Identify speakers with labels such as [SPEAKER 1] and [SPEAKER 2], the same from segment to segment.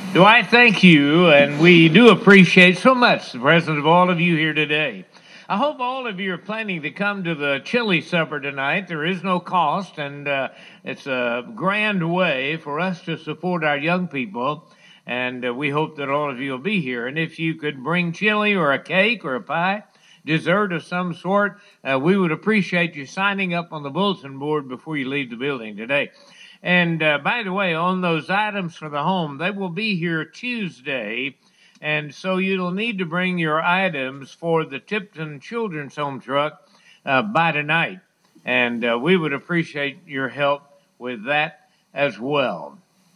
[SPEAKER 1] Dwight, thank you, and we do appreciate so much the presence of all of you here today. I hope all of you are planning to come to the chili supper tonight. There is no cost, and it's a grand way for us to support our young people, and we hope that all of you will be here. And if you could bring chili or a cake or a pie, dessert of some sort, we would appreciate you signing up on the bulletin board before you leave the building today. And by the way, on those items for the home, they will be here Tuesday. And so you'll need to bring your items for the Tipton Children's Home Truck by tonight. And we would appreciate your help with that as well.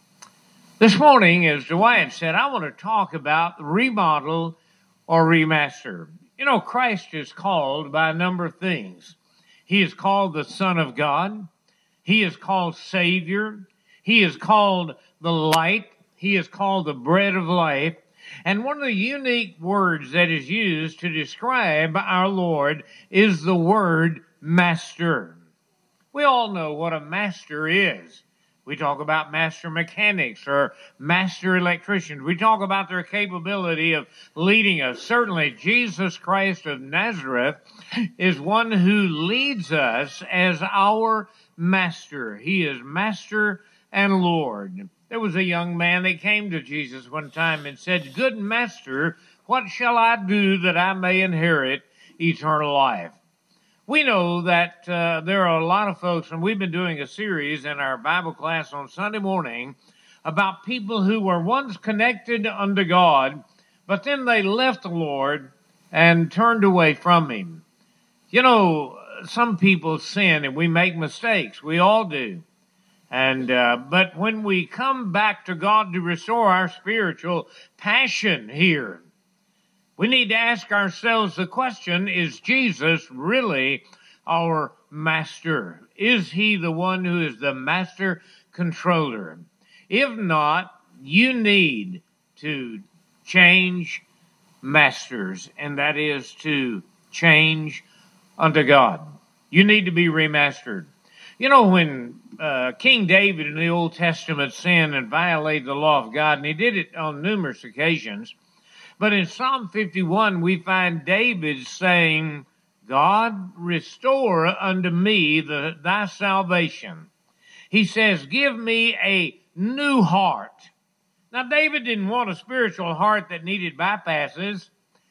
[SPEAKER 1] This morning, as Dwight said, I want to talk about remodel or remaster. You know, Christ is called by a number of things. He is called the Son of God. He is called Savior. He is called the Light. He is called the Bread of Life. And one of the unique words that is used to describe our Lord is the word master. We all know what a master is. We talk about master mechanics or master electricians. We talk about their capability of leading us. Certainly, Jesus Christ of Nazareth is one who leads us as our master. He is master and Lord. There was a young man that came to Jesus one time and said, "Good master, what shall I do that I may inherit eternal life?" We know that there are a lot of folks, and we've been doing a series in our Bible class on Sunday morning about people who were once connected unto God, but then they left the Lord and turned away from Him. You know, some people sin and we make mistakes. We all do. And but when we come back to God to restore our spiritual passion here, we need to ask ourselves the question, is Jesus really our master? Is He the one who is the master controller? If not, you need to change masters, and that is to change unto God. You need to be remastered. You know, when King David in the Old Testament sinned and violated the law of God, and he did it on numerous occasions, but in Psalm 51 we find David saying, "God, restore unto me thy salvation." He says, "Give me a new heart." Now, David didn't want a spiritual heart that needed bypasses,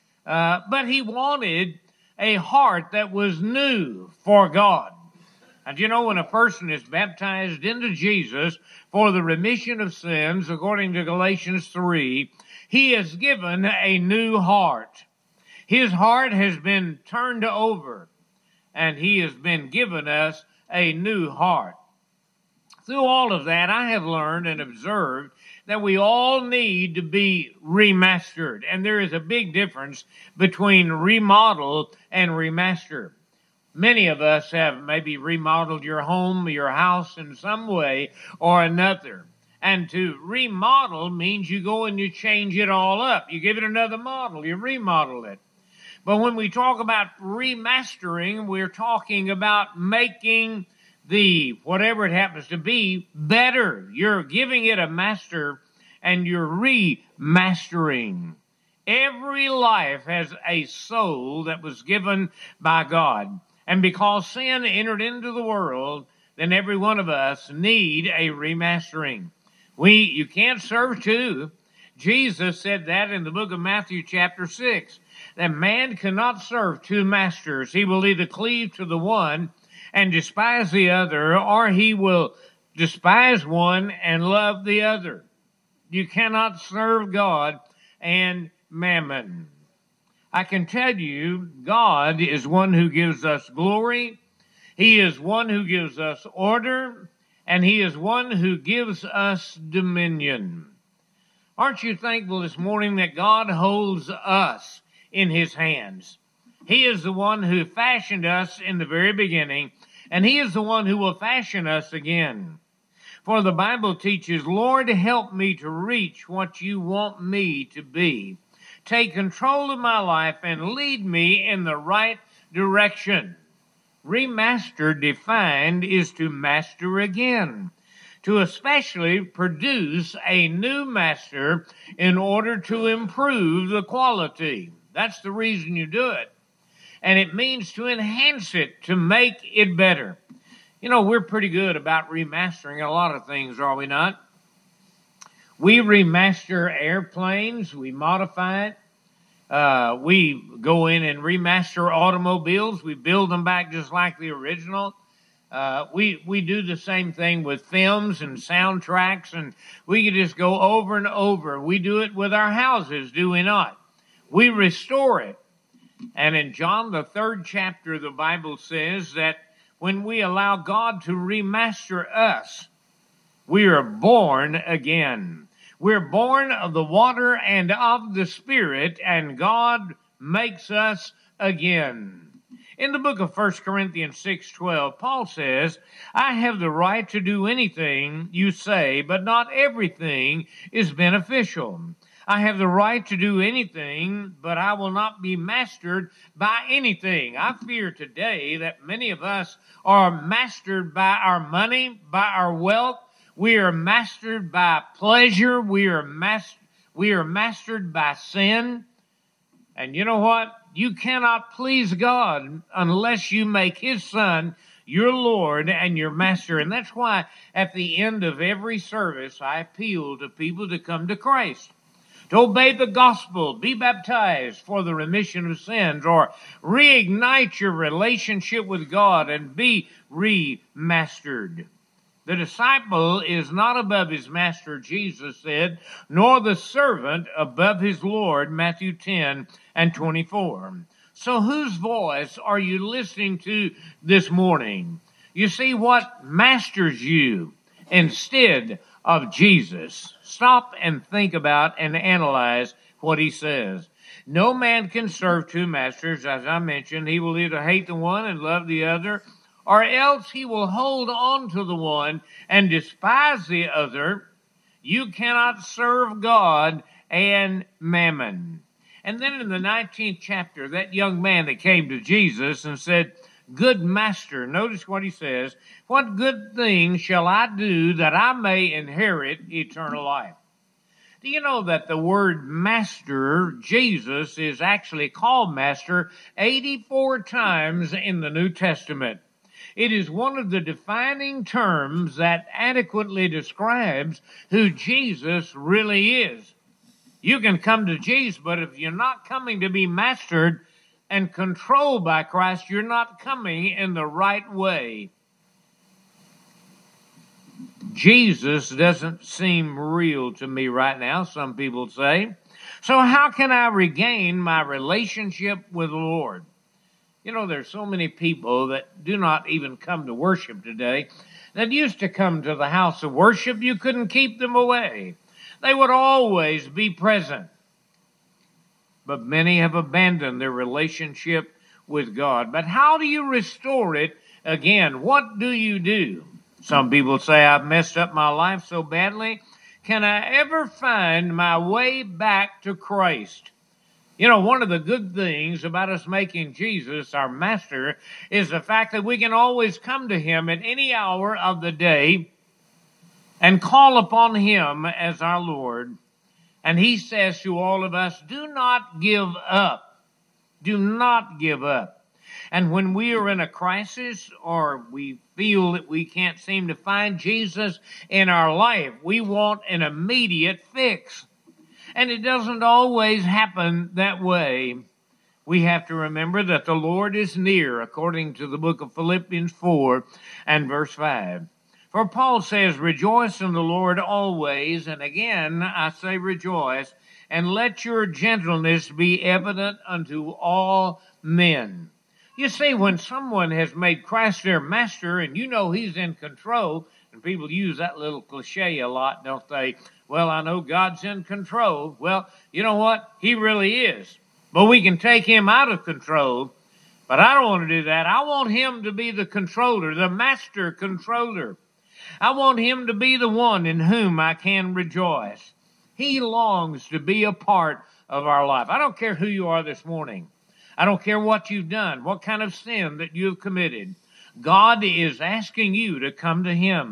[SPEAKER 1] but he wanted a heart that was new for God. And you know, when a person is baptized into Jesus for the remission of sins, according to Galatians 3, he is given a new heart. His heart has been turned over, and he has been given us a new heart. Through all of that, I have learned and observed that we all need to be remastered. And there is a big difference between remodel and remaster. Many of us have maybe remodeled your home, your house in some way or another. And to remodel means you go and you change it all up. You give it another model, you remodel it. But when we talk about remastering, we're talking about making the, whatever it happens to be, better. You're giving it a master and you're remastering. Every life has a soul that was given by God. And because sin entered into the world, then every one of us need a remastering. You can't serve two. Jesus said that in the book of Matthew chapter 6, that man cannot serve two masters. He will either cleave to the one and despise the other, or he will despise one and love the other. You cannot serve God and mammon. I can tell you, God is one who gives us glory. He is one who gives us order, and He is one who gives us dominion. Aren't you thankful this morning that God holds us in His hands? He is the one who fashioned us in the very beginning, and He is the one who will fashion us again. For the Bible teaches, "Lord, help me to reach what you want me to be. Take control of my life and lead me in the right direction." Remaster defined is to master again, to especially produce a new master in order to improve the quality. That's the reason you do it. And it means to enhance it, to make it better. You know, we're pretty good about remastering a lot of things, are we not? We remaster airplanes, we modify it. We go in and remaster automobiles. We build them back just like the original. We do the same thing with films and soundtracks, and we can just go over and over. We do it with our houses, do we not? We restore it. And in John, the 3rd chapter, the Bible says that when we allow God to remaster us, we are born again. We're born of the water and of the Spirit, and God makes us again. In the book of 1 Corinthians 6:12, Paul says, I have the right to do anything you say, but not everything is beneficial. I have the right to do anything, but I will not be mastered by anything. I fear today that many of us are mastered by our money, by our wealth. We are mastered by pleasure. We are mastered by sin. And you know what? You cannot please God unless you make His Son your Lord and your Master. And that's why at the end of every service, I appeal to people to come to Christ, to obey the gospel, be baptized for the remission of sins, or reignite your relationship with God and be remastered. The disciple is not above his master, Jesus said, nor the servant above his Lord, Matthew 10:24. So whose voice are you listening to this morning? You see, what masters you instead of Jesus? Stop and think about and analyze what he says. No man can serve two masters, as I mentioned. He will either hate the one and love the other, or else he will hold on to the one and despise the other. You cannot serve God and mammon. And then in the 19th chapter, that young man that came to Jesus and said, Good master, notice what he says, what good thing shall I do that I may inherit eternal life? Do you know that the word master, Jesus, is actually called master 84 times in the New Testament? It is one of the defining terms that adequately describes who Jesus really is. You can come to Jesus, but if you're not coming to be mastered and controlled by Christ, you're not coming in the right way. Jesus doesn't seem real to me right now, some people say. So how can I regain my relationship with the Lord? You know, there's so many people that do not even come to worship today that used to come to the house of worship. You couldn't keep them away. They would always be present. But many have abandoned their relationship with God. But how do you restore it again? What do you do? Some people say, I've messed up my life so badly. Can I ever find my way back to Christ? You know, one of the good things about us making Jesus our master is the fact that we can always come to Him at any hour of the day and call upon Him as our Lord. And He says to all of us, do not give up. Do not give up. And when we are in a crisis or we feel that we can't seem to find Jesus in our life, we want an immediate fix. And it doesn't always happen that way. We have to remember that the Lord is near, according to the book of Philippians 4 and verse 5. For Paul says, rejoice in the Lord always, and again I say rejoice, and let your gentleness be evident unto all men. You see, when someone has made Christ their master and you know He's in control, and people use that little cliche a lot, don't they? Well, I know God's in control. Well, you know what? He really is. But we can take Him out of control. But I don't want to do that. I want Him to be the controller, the master controller. I want Him to be the one in whom I can rejoice. He longs to be a part of our life. I don't care who you are this morning. I don't care what you've done, what kind of sin that you've committed. God is asking you to come to Him.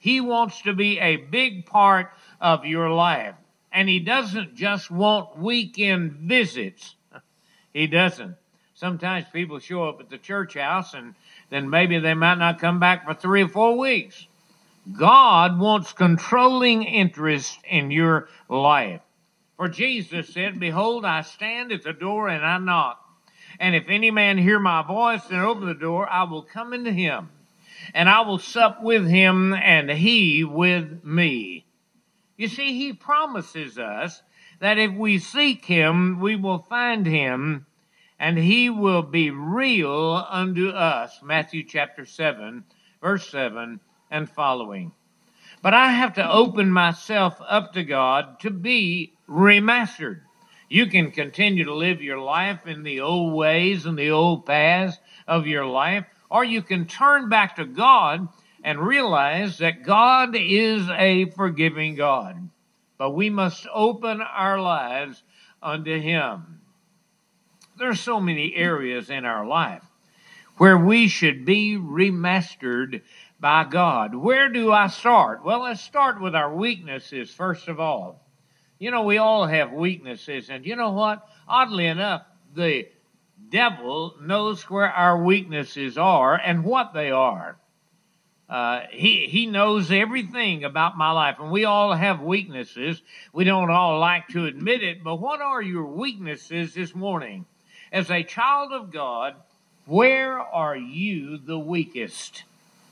[SPEAKER 1] He wants to be a big part of your life. And He doesn't just want weekend visits. He doesn't. Sometimes people show up at the church house and then maybe they might not come back for 3 or 4 weeks. God wants controlling interest in your life. For Jesus said, "Behold, I stand at the door and I knock. And if any man hear my voice and open the door, I will come into him. And I will sup with him and he with me." You see, He promises us that if we seek Him, we will find Him, and He will be real unto us. Matthew chapter 7, verse 7 and following. But I have to open myself up to God to be remastered. You can continue to live your life in the old ways and the old paths of your life, or you can turn back to God and realize that God is a forgiving God. But we must open our lives unto Him. There's so many areas in our life where we should be remastered by God. Where do I start? Well, let's start with our weaknesses first of all. You know, we all have weaknesses, and you know what? Oddly enough, the devil knows where our weaknesses are and what they are. He knows everything about my life, and we all have weaknesses. We don't all like to admit it, but what are your weaknesses this morning? As a child of God, where are you the weakest?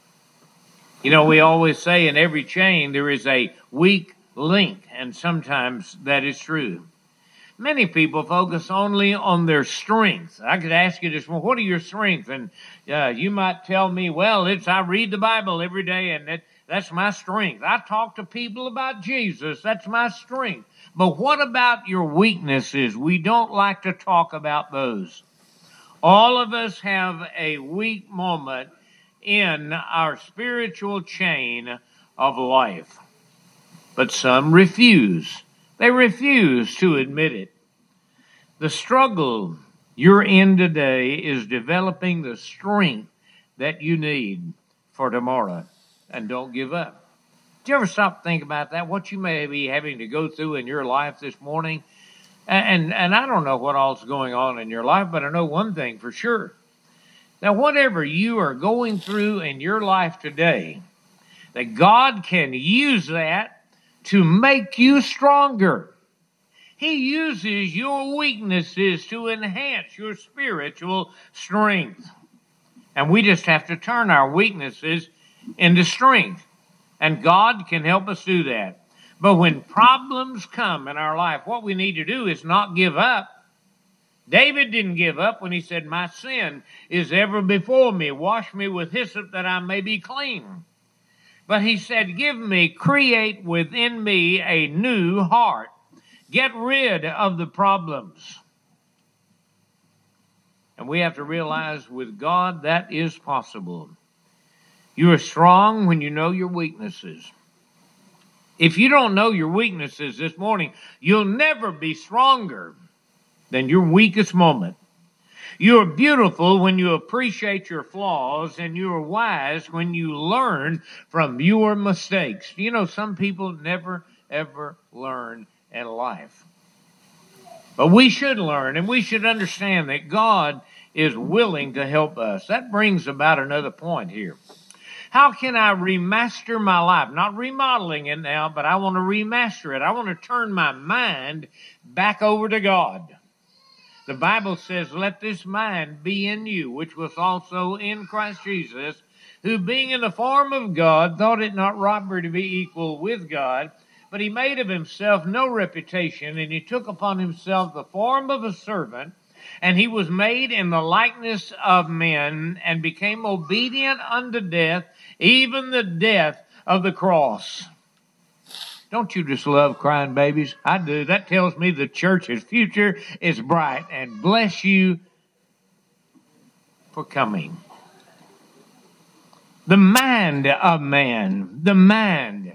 [SPEAKER 1] You know, we always say in every chain there is a weak link, and sometimes that is true. Many people focus only on their strengths. I could ask you this, well, what are your strengths? And you might tell me, well, I read the Bible every day, and that's my strength. I talk to people about Jesus. That's my strength. But what about your weaknesses? We don't like to talk about those. All of us have a weak moment in our spiritual chain of life. But some refuse. They refuse to admit it. The struggle you're in today is developing the strength that you need for tomorrow. And don't give up. Do you ever stop to think about that? What you may be having to go through in your life this morning? And I don't know what all's going on in your life, but I know one thing for sure. Now, whatever you are going through in your life today, that God can use that to make you stronger. He uses your weaknesses to enhance your spiritual strength. And we just have to turn our weaknesses into strength. And God can help us do that. But when problems come in our life, what we need to do is not give up. David didn't give up when he said, "My sin is ever before me. Wash me with hyssop that I may be clean." But he said, create within me a new heart. Get rid of the problems. And we have to realize with God that is possible. You are strong when you know your weaknesses. If you don't know your weaknesses this morning, you'll never be stronger than your weakest moment. You are beautiful when you appreciate your flaws, and you are wise when you learn from your mistakes. You know, some people never, ever learn in life. But we should learn, and we should understand that God is willing to help us. That brings about another point here. How can I remaster my life? Not remodeling it now, but I want to remaster it. I want to turn my mind back over to God. The Bible says, "Let this mind be in you, which was also in Christ Jesus, who being in the form of God, thought it not robbery to be equal with God, but he made of himself no reputation, and he took upon himself the form of a servant, and he was made in the likeness of men, and became obedient unto death, even the death of the cross." Don't you just love crying babies? I do. That tells me the church's future is bright, and bless you for coming. The mind of man. The mind.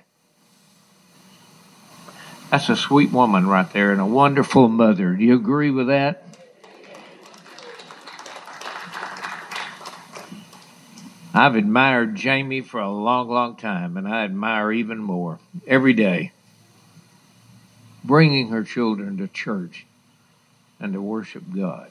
[SPEAKER 1] That's a sweet woman right there and a wonderful mother. Do you agree with that? I've admired Jamie for a long, long time, and I admire even more every day. Bringing her children to church and to worship God.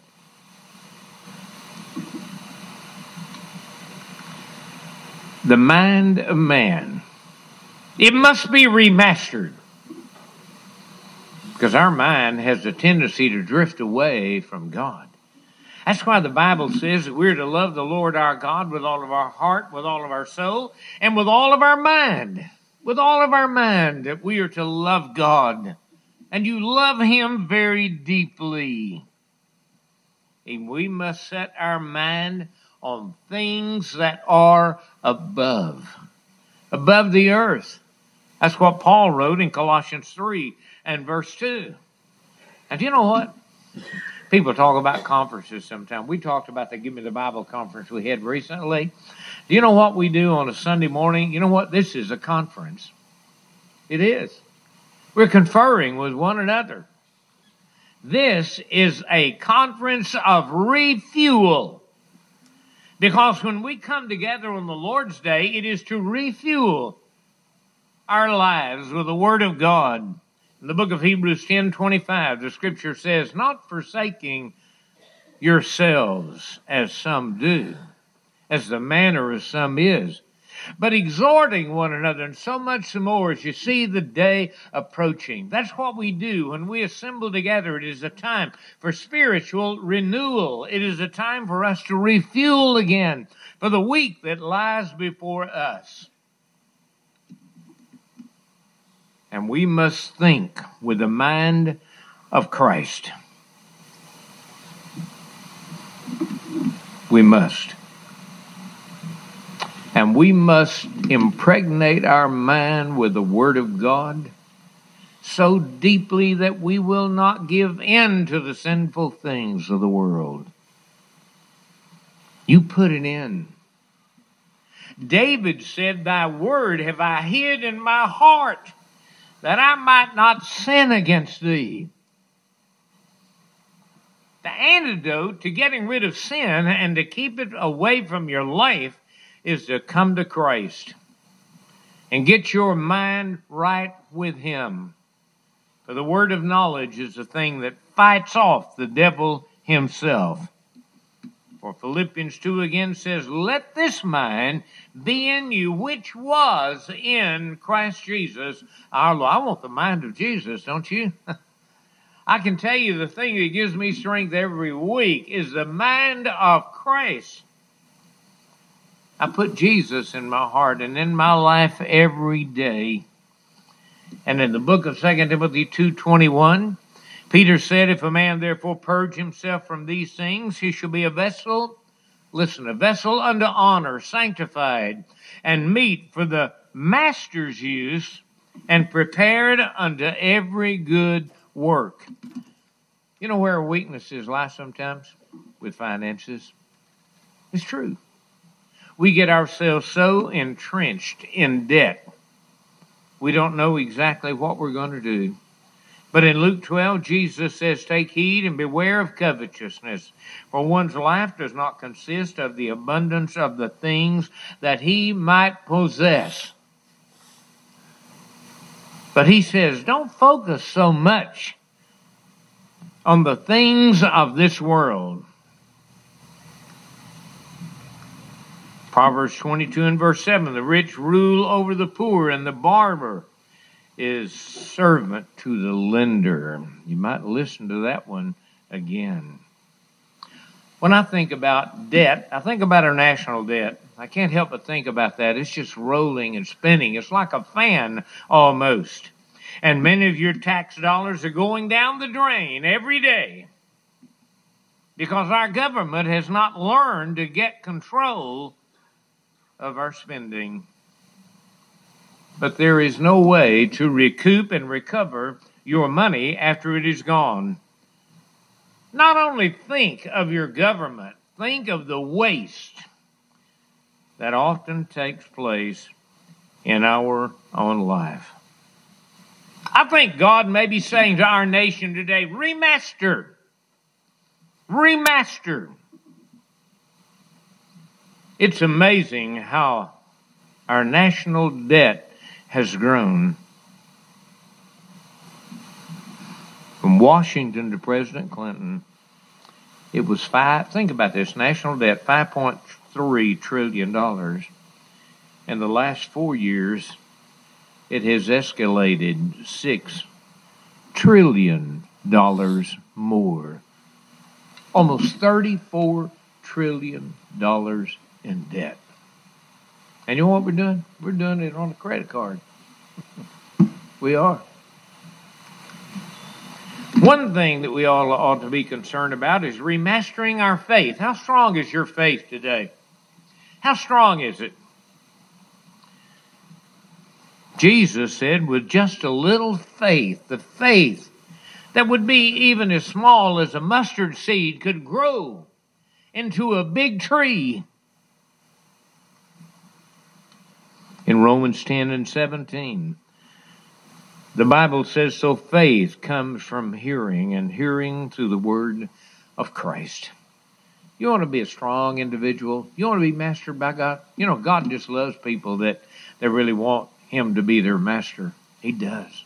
[SPEAKER 1] The mind of man, it must be remastered. Because our mind has a tendency to drift away from God. That's why the Bible says that we're to love the Lord our God with all of our heart, with all of our soul, and with all of our mind. With all of our mind, that we are to love God. And you love Him very deeply. And we must set our mind on things that are above the earth. That's what Paul wrote in Colossians 3 and verse 2. And you know what? People talk about conferences sometimes. We talked about the Give Me the Bible conference we had recently. Do you know what we do on a Sunday morning? You know what? This is a conference. It is. We're conferring with one another. This is a conference of refuel. Because when we come together on the Lord's Day, it is to refuel our lives with the Word of God. In the book of Hebrews 10:25, the Scripture says, not forsaking yourselves as some do, as the manner of some is, but exhorting one another, and so much the more as you see the day approaching. That's what we do when we assemble together. It is a time for spiritual renewal. It is a time for us to refuel again for the week that lies before us. And we must think with the mind of Christ. We must. And we must impregnate our mind with the Word of God so deeply that we will not give in to the sinful things of the world. You put it in. David said, thy word have I hid in my heart, that I might not sin against thee. The antidote to getting rid of sin and to keep it away from your life is to come to Christ and get your mind right with Him. For the word of knowledge is the thing that fights off the devil himself. For Philippians 2 again says, let this mind be in you, which was in Christ Jesus our Lord. I want the mind of Jesus, don't you? I can tell you the thing that gives me strength every week is the mind of Christ. I put Jesus in my heart and in my life every day. And in the book of 2 Timothy 2:21, Peter said, if a man therefore purge himself from these things, he shall be a vessel, listen, a vessel unto honor, sanctified, and meet for the master's use, and prepared unto every good work. You know where our weaknesses lie sometimes? With finances. It's true. We get ourselves so entrenched in debt, we don't know exactly what we're going to do. But in Luke 12, Jesus says, take heed and beware of covetousness, for one's life does not consist of the abundance of the things that he might possess. But he says, don't focus so much on the things of this world. Proverbs 22 and verse 7, the rich rule over the poor, and the barber is servant to the lender. You might listen to that one again. When I think about debt, I think about our national debt. I can't help but think about that. It's just rolling and spinning. It's like a fan almost. And many of your tax dollars are going down the drain every day because our government has not learned to get control of our spending. But there is no way to recoup and recover your money after it is gone. Not only think of your government, think of the waste that often takes place in our own life. I think God may be saying to our nation today, remaster. Remaster. It's amazing how our national debt has grown. From Washington to President Clinton, it was think about this, national debt, $5.3 trillion. In the last 4 years, it has escalated $6 trillion more. Almost $34 trillion in debt. And you know what we're doing? We're doing it on a credit card. We are. One thing that we all ought to be concerned about is remastering our faith. How strong is your faith today? How strong is it? Jesus said, with just a little faith, the faith that would be even as small as a mustard seed could grow into a big tree. In Romans 10 and 17, the Bible says, so faith comes from hearing, and hearing through the word of Christ. You want to be a strong individual? You want to be mastered by God? You know, God just loves people that really want Him to be their master. He does.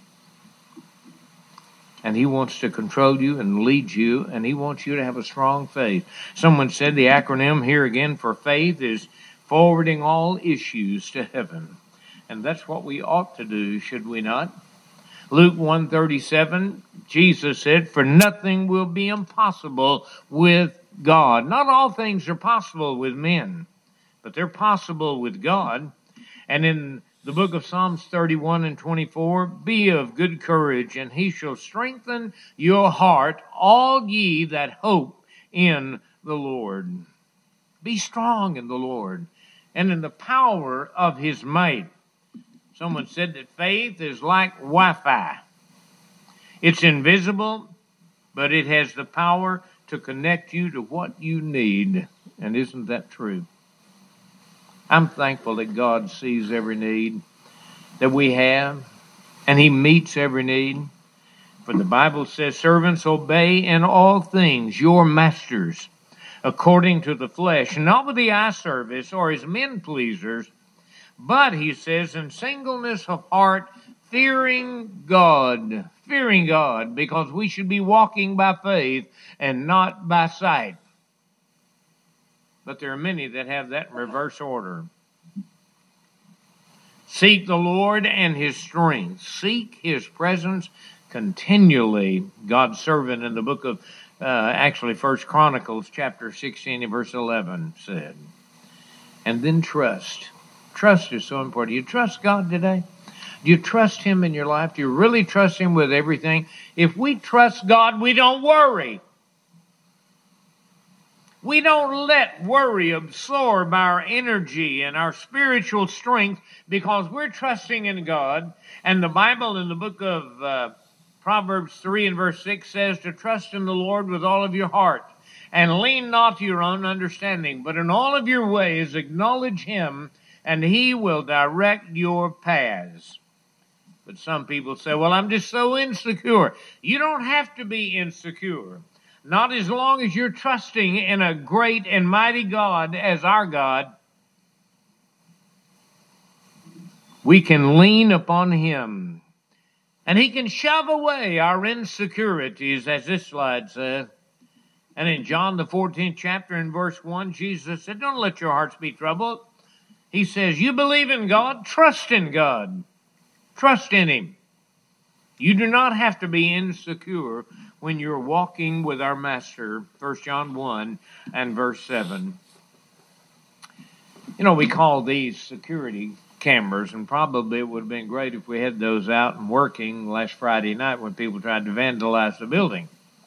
[SPEAKER 1] And He wants to control you and lead you, and He wants you to have a strong faith. Someone said the acronym here again for faith is forwarding all issues to heaven. And that's what we ought to do, should we not? Luke 1:37, Jesus said, for nothing will be impossible with God. Not all things are possible with men, but they're possible with God. And in the book of Psalms 31 and 24, be of good courage, and He shall strengthen your heart, all ye that hope in the Lord. Be strong in the Lord and in the power of His might. Someone said that faith is like Wi-Fi. It's invisible, but it has the power to connect you to what you need. And isn't that true? I'm thankful that God sees every need that we have, and He meets every need. For the Bible says, servants, obey in all things your masters, according to the flesh, not with the eye service or as men pleasers, but, He says, in singleness of heart, fearing God, because we should be walking by faith and not by sight. But there are many that have that in reverse order. Seek the Lord and His strength. Seek His presence continually. God's servant in the book of, 1 Chronicles chapter 16 and verse 11 said. And then trust. Trust is so important. Do you trust God today? Do you trust Him in your life? Do you really trust Him with everything? If we trust God, we don't worry. We don't let worry absorb our energy and our spiritual strength because we're trusting in God. And the Bible in the book of Proverbs 3 and verse 6 says to trust in the Lord with all of your heart and lean not to your own understanding, but in all of your ways acknowledge Him, and He will direct your paths. But some people say, well, I'm just so insecure. You don't have to be insecure. Not as long as you're trusting in a great and mighty God as our God. We can lean upon Him. And He can shove away our insecurities, as this slide says. And in John the 14th chapter in verse 1, Jesus said, don't let your hearts be troubled. He says, you believe in God, trust in God. Trust in Him. You do not have to be insecure when you're walking with our Master, 1 John 1 and verse 7. You know, we call these security cameras, and probably it would have been great if we had those out and working last Friday night when people tried to vandalize the building.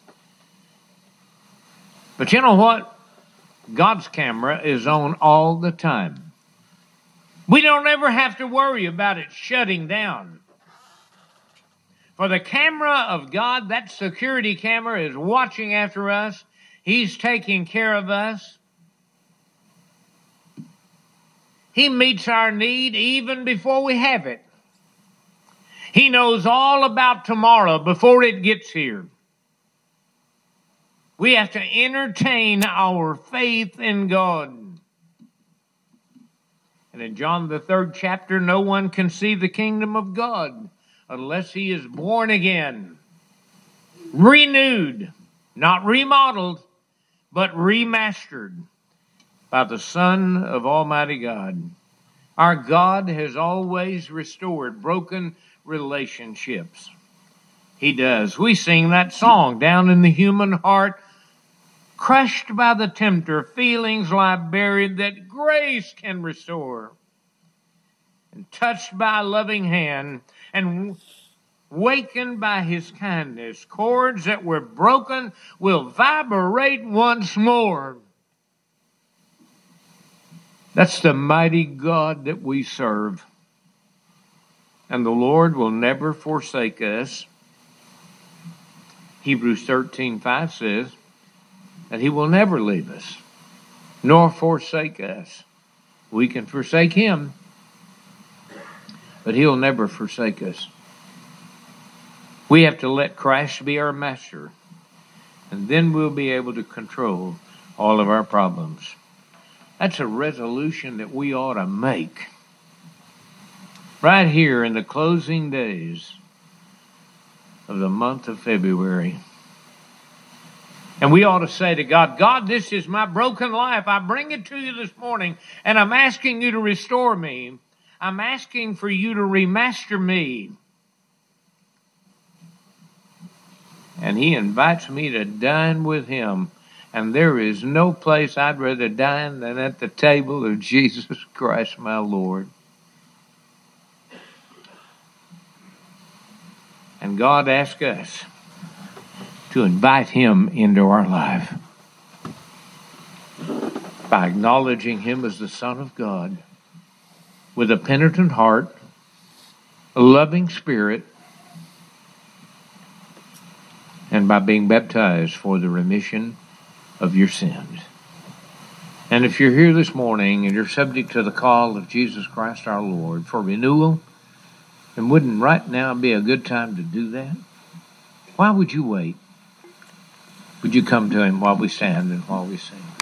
[SPEAKER 1] But you know what? God's camera is on all the time. We don't ever have to worry about it shutting down. For the camera of God, that security camera, is watching after us. He's taking care of us. He meets our need even before we have it. He knows all about tomorrow before it gets here. We have to entertain our faith in God. And in John the 3rd chapter, no one can see the kingdom of God unless he is born again, renewed, not remodeled, but remastered by the Son of Almighty God. Our God has always restored broken relationships. He does. We sing that song, down in the human heart, crushed by the tempter, feelings lie buried that grace can restore. And touched by a loving hand and wakened by his kindness, chords that were broken will vibrate once more. That's the mighty God that we serve. And the Lord will never forsake us. Hebrews 13:5 says that he will never leave us, nor forsake us. We can forsake him, but he'll never forsake us. We have to let Christ be our master, and then we'll be able to control all of our problems. That's a resolution that we ought to make right here in the closing days of the month of February. And we ought to say to God, God, this is my broken life. I bring it to you this morning, and I'm asking you to restore me. I'm asking for you to remaster me. And he invites me to dine with him. And there is no place I'd rather dine than at the table of Jesus Christ, my Lord. And God asks us to invite him into our life by acknowledging him as the Son of God with a penitent heart, a loving spirit, and by being baptized for the remission of your sins. And if you're here this morning and you're subject to the call of Jesus Christ our Lord for renewal, then wouldn't right now be a good time to do that? Why would you wait? Would you come to him while we stand and while we sing?